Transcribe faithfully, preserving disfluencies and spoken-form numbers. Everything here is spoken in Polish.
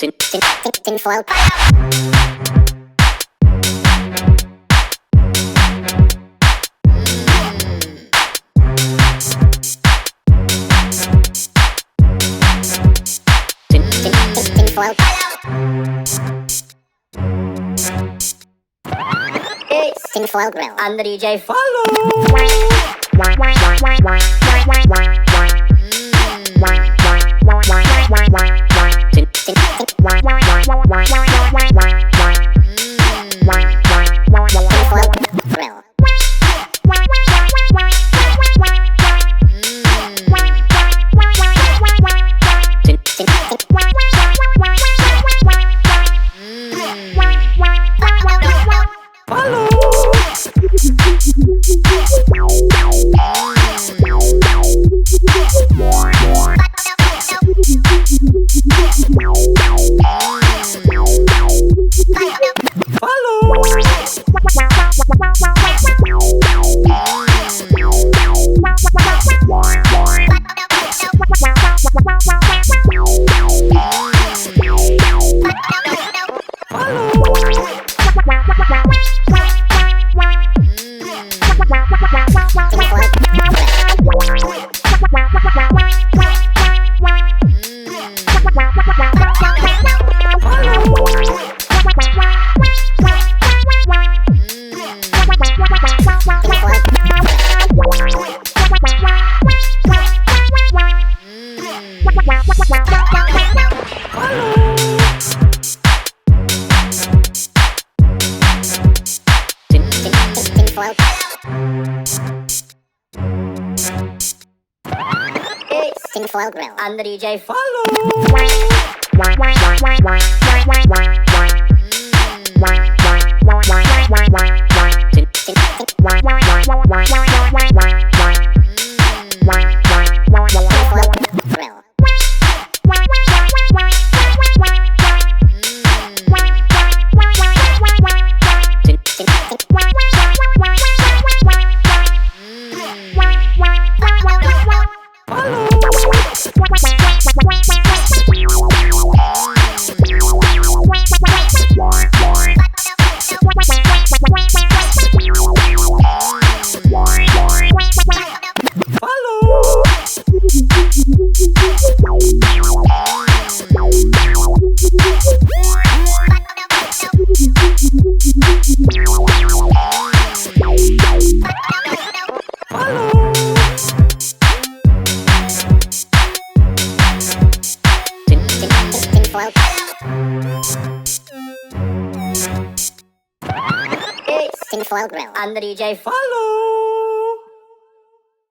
tin tin tin tin foil. Tin tin tin tin foil. It's tin foil grill and the D J follow. Tin tin tin foil grill. Tin tin tin follow. It's tin foil grill and the D J follow. Tin tin tin grill. Tin tin tin foil. It's tin foil grill and the D J follow.